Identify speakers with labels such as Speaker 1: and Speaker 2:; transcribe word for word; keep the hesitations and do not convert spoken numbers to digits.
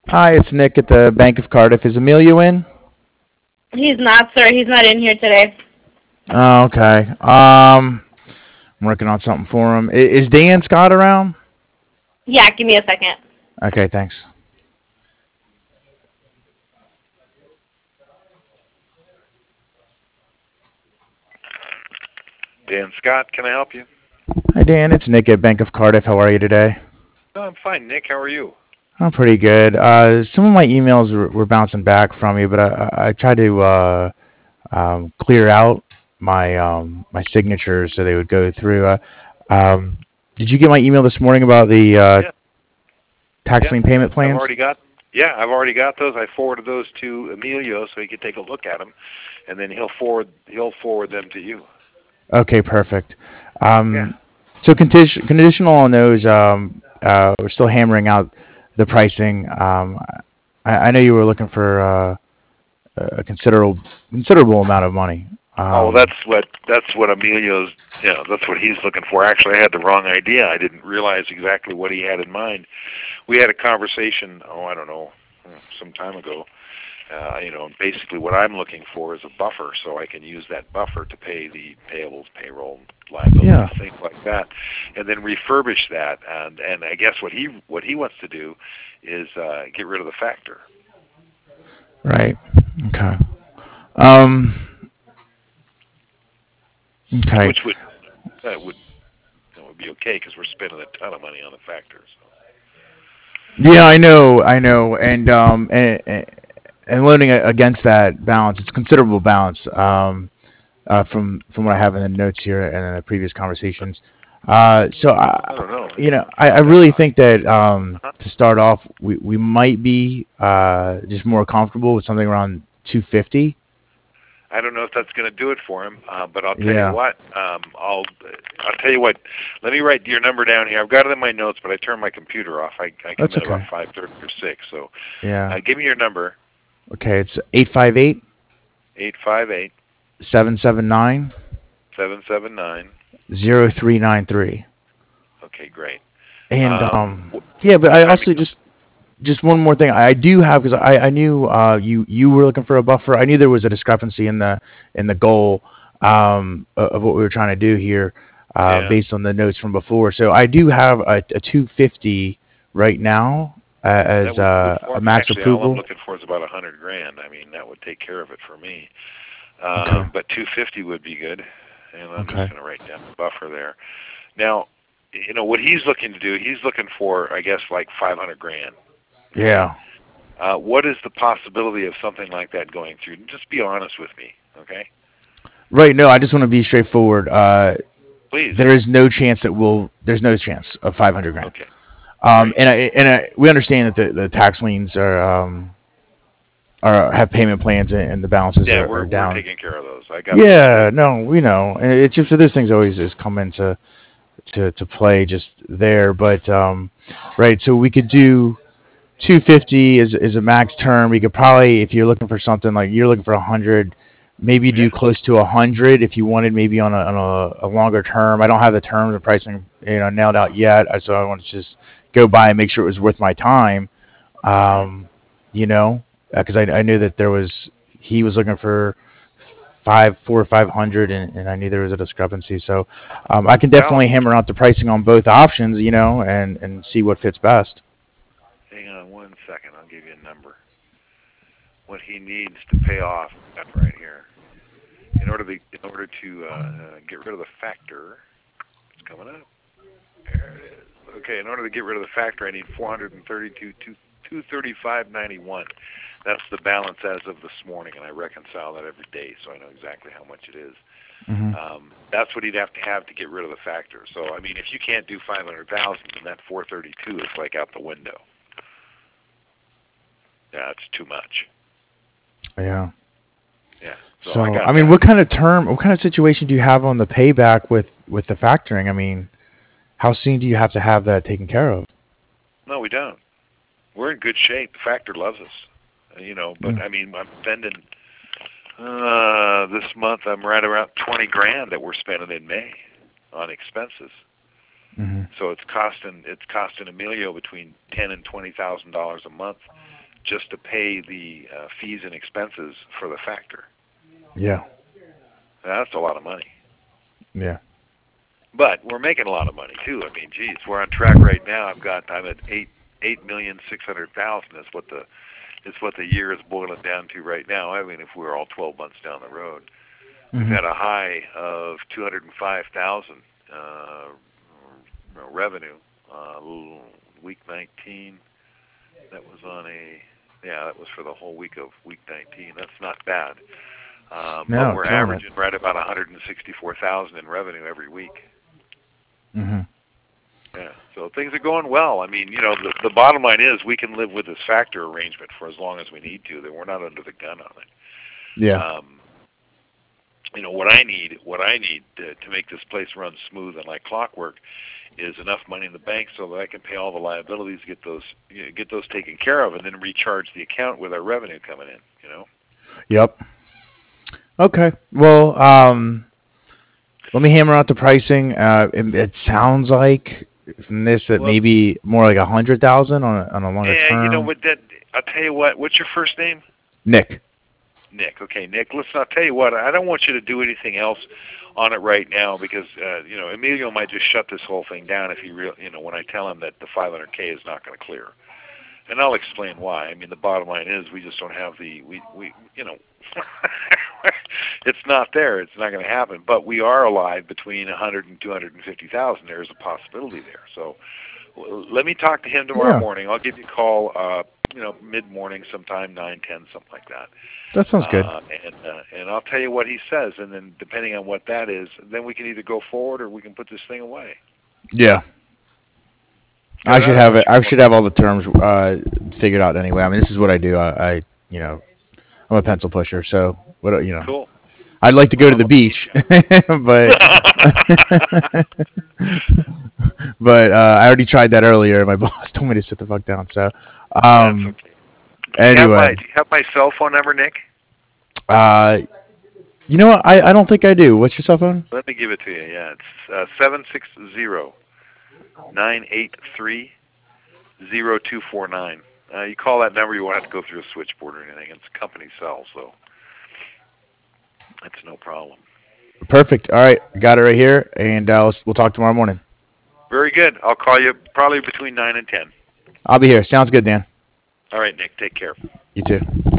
Speaker 1: Hi, it's Nick at the Bank of Cardiff. Is Emilio in?
Speaker 2: He's not, sir. He's not in here today.
Speaker 1: Oh, okay. Um, I'm working on something for him. I- Is Dan Scott around?
Speaker 2: Yeah, give me a second.
Speaker 1: Okay, thanks.
Speaker 3: Dan Scott, can I help you?
Speaker 1: Hi, Dan. It's Nick at Bank of Cardiff. How are you today?
Speaker 3: No, I'm fine, Nick. How are you?
Speaker 1: I'm pretty good. Uh, some of my emails were, were bouncing back from you, but I, I I tried to uh, um, clear out my um, my signatures so they would go through. Uh, um, did you get my email this morning about the uh,
Speaker 3: Yeah,
Speaker 1: tax
Speaker 3: yeah.
Speaker 1: lien
Speaker 3: I,
Speaker 1: payment
Speaker 3: I've
Speaker 1: plans?
Speaker 3: already got. Yeah, I've already got those. I forwarded those to Emilio so he could take a look at them, and then he'll forward he'll forward them to you.
Speaker 1: Okay, perfect.
Speaker 3: Yeah.
Speaker 1: Um, so condition, conditional on those, um, uh, we're still hammering out the pricing. Um, I, I know you were looking for uh, a considerable considerable amount of money.
Speaker 3: Oh, well,
Speaker 1: Um,
Speaker 3: that's what that's what Emilio's. You know, that's what he's looking for. Actually, I had the wrong idea. I didn't realize exactly what he had in mind. We had a conversation. Oh, I don't know, some time ago. Uh, you know, basically what I'm looking for is a buffer, so I can use that buffer to pay the payables, payroll, liabilities,
Speaker 1: yeah,
Speaker 3: things like that, and then refurbish that. And and I guess what he what he wants to do is uh, get rid of the factor,
Speaker 1: right. Okay. Um, okay.
Speaker 3: which would that would that would be okay because we're spending a ton of money on the factor. So
Speaker 1: Yeah, I know, I know, and um, and, and loading against that balance, it's considerable balance. Um, uh, from from what I have in the notes here and in the previous conversations. Uh, so I,
Speaker 3: I don't know.
Speaker 1: you
Speaker 3: It's
Speaker 1: know,
Speaker 3: it's
Speaker 1: I, I
Speaker 3: not that
Speaker 1: really
Speaker 3: high.
Speaker 1: think that um,
Speaker 3: Uh-huh.
Speaker 1: to start off, we, we might be uh, just more comfortable with something around two fifty.
Speaker 3: I don't know if that's going to do it for him, uh, but I'll tell you
Speaker 1: Yeah.
Speaker 3: what. Um, I'll I'll tell you what. Let me write your number down here. I've got it in my notes, but I turned my computer off. I I come
Speaker 1: That's
Speaker 3: in about
Speaker 1: okay.
Speaker 3: five thirty or six. So
Speaker 1: Yeah.
Speaker 3: uh, give me your number.
Speaker 1: Okay. It's eight five eight
Speaker 3: Eight five eight
Speaker 1: seven seven nine
Speaker 3: seven seven nine.
Speaker 1: zero three nine three.
Speaker 3: Okay, great.
Speaker 1: And
Speaker 3: Um,
Speaker 1: um,
Speaker 3: what,
Speaker 1: yeah, but
Speaker 3: what
Speaker 1: I
Speaker 3: time?
Speaker 1: also just just one more thing. I do have because I, I knew uh, you you were looking for a buffer. I knew there was a discrepancy in the in the goal um, of what we were trying to do here uh,
Speaker 3: Yeah.
Speaker 1: based on the notes from before. So I do have a, a two fifty right now uh,
Speaker 3: That
Speaker 1: as
Speaker 3: would do it
Speaker 1: uh, a
Speaker 3: for me.
Speaker 1: max
Speaker 3: Actually, all I'm
Speaker 1: approval.
Speaker 3: looking for is about a hundred grand. I mean, that would take care of it for me.
Speaker 1: Okay.
Speaker 3: Um, but two fifty would be good. And I'm just
Speaker 1: Okay.
Speaker 3: going to write down the buffer there. Now, you know what he's looking to do. He's looking for, I guess, like five hundred grand. Okay.
Speaker 1: Yeah.
Speaker 3: Uh, what is the possibility of something like that going through? Just be honest with me, okay?
Speaker 1: Right. No, I just want to be straightforward. Uh,
Speaker 3: Please.
Speaker 1: there is no chance that we'll. There's no chance of five hundred grand.
Speaker 3: Okay.
Speaker 1: Um,
Speaker 3: Great.
Speaker 1: and I, and I, we understand that the, the tax liens are um, are have payment plans and, and the balances
Speaker 3: Yeah,
Speaker 1: are,
Speaker 3: we're
Speaker 1: are
Speaker 3: we're
Speaker 1: down.
Speaker 3: taking care of those. I got those
Speaker 1: Yeah,
Speaker 3: straightened out.
Speaker 1: no, we know, and it's just that those things always just come into to, to play just there. But um, right, so we could do two fifty is is a max term. We could probably, if you're looking for something like you're looking for a hundred, maybe do
Speaker 3: Yeah.
Speaker 1: close to a hundred if you wanted maybe on a on a, a longer term. I don't have the terms and pricing you know nailed out yet, so I want to just go by and make sure it was worth my time.
Speaker 3: Mhm.
Speaker 1: Um, you know, because I I knew that there was he was looking for five, four or five hundred, and, and I knew there was a discrepancy. So um, I can
Speaker 3: Well,
Speaker 1: definitely hammer out the pricing on both options, you know, and and see what fits best.
Speaker 3: hang on one second. I'll give you a number. What he needs to pay off that right here. In order to in order to uh, uh, get rid of the factor, it's coming up. There it is. Okay, in order to get rid of the factor, I need four hundred and thirty-two, two thirty-five ninety-one. That's the balance as of this morning, and I reconcile that every day, so I know exactly how much it is.
Speaker 1: Hmm.
Speaker 3: Um, that's what he'd have to have to get rid of the factor. So, I mean, if you can't do five hundred thousand, then that four thirty-two is like out the window. Yeah, it's too much.
Speaker 1: Yeah.
Speaker 3: Yeah, so I
Speaker 1: So
Speaker 3: got
Speaker 1: I mean,
Speaker 3: that.
Speaker 1: what kind of term, what kind of situation do you have on the payback with with the factoring? I mean, how soon do you have to have that taken care of?
Speaker 3: No, we don't. We're in good shape. The factor loves us, uh, you know. But
Speaker 1: Mm.
Speaker 3: I mean, I'm spending uh, this month. I'm right around twenty grand that we're spending in May on expenses.
Speaker 1: Hmm.
Speaker 3: So it's costing it's costing Emilio between ten and twenty thousand dollars a month just to pay the uh, fees and expenses for the factor.
Speaker 1: Yeah.
Speaker 3: That's a lot of money.
Speaker 1: Yeah.
Speaker 3: But we're making a lot of money too. I mean, geez, we're on track right now. I've got I'm at eight eight million six hundred thousand is what the is what the year is boiling down to right now. I mean, if we were all twelve months down the road, we've
Speaker 1: Mhm.
Speaker 3: had a high of two hundred and five thousand uh, revenue. Uh, week nineteen. That was on a yeah. That was for the whole week of week nineteen. That's not bad. Um,
Speaker 1: No,
Speaker 3: but we're
Speaker 1: killing
Speaker 3: averaging right about one hundred sixty-four thousand in revenue every week.
Speaker 1: Mhm.
Speaker 3: Yeah, so things are going well. I mean, you know, the, the bottom line is we can live with this factor arrangement for as long as we need to. That we're not under the gun on it.
Speaker 1: Yeah.
Speaker 3: Um, you know, what I need, what I need to, to make this place run smooth and like clockwork, is enough money in the bank so that I can pay all the liabilities, get those, you know, get those taken care of, and then recharge the account with our revenue coming in. You know.
Speaker 1: Yep. Okay. Well, um, let me hammer out the pricing. Uh, it, it sounds like from this that
Speaker 3: Well,
Speaker 1: maybe more like a hundred thousand on a, on a longer
Speaker 3: yeah, you know
Speaker 1: term.
Speaker 3: what? That I'll tell you what. What's your first name?
Speaker 1: Nick.
Speaker 3: Nick. Okay, Nick. Listen, I'll tell you what. I don't want you to do anything else on it right now because uh, you know Emilio might just shut this whole thing down if he real. You know, when I tell him that the five hundred K is not going to clear, and I'll explain why. I mean, the bottom line is we just don't have the we we you know. It's not there. It's not going to happen. But we are alive between one hundred and two hundred fifty thousand. There's a possibility there. So well, let me talk to him tomorrow
Speaker 1: Yeah.
Speaker 3: morning. I'll give you a call, uh, you know, mid-morning, sometime nine, ten, something like that.
Speaker 1: That sounds good.
Speaker 3: Uh, and uh, and I'll tell you what he says, and then depending on what that is, then we can either go forward or we can put this thing away.
Speaker 1: Yeah.
Speaker 3: Yeah,
Speaker 1: I should
Speaker 3: that's
Speaker 1: have
Speaker 3: what
Speaker 1: it.
Speaker 3: you
Speaker 1: I
Speaker 3: want.
Speaker 1: should have all the terms uh, figured out anyway. I mean, this is what I do. I, I you know, I'm a pencil pusher. So what you know,
Speaker 3: Cool.
Speaker 1: I'd like to go
Speaker 3: Well,
Speaker 1: to the
Speaker 3: I'm a
Speaker 1: beach, but but uh, I already tried that earlier. My boss told me to sit the fuck down. So
Speaker 3: That's
Speaker 1: um,
Speaker 3: okay. Do you have my
Speaker 1: anyway,
Speaker 3: Do you have my cell phone number, Nick?
Speaker 1: uh, you know what? I, I don't think I do. What's your cell phone?
Speaker 3: Let me give it to you. Yeah, it's uh, seven six zero nine eight three zero two four nine. Uh, you call that number, you won't have to go through a switchboard or anything. It's a company cell, so it's no problem.
Speaker 1: Perfect. All right, got it right here, and uh, let's, we'll talk tomorrow morning.
Speaker 3: Very good. I'll call you probably between nine and ten.
Speaker 1: I'll be here. Sounds good, Dan.
Speaker 3: All right, Nick. Take care.
Speaker 1: You too.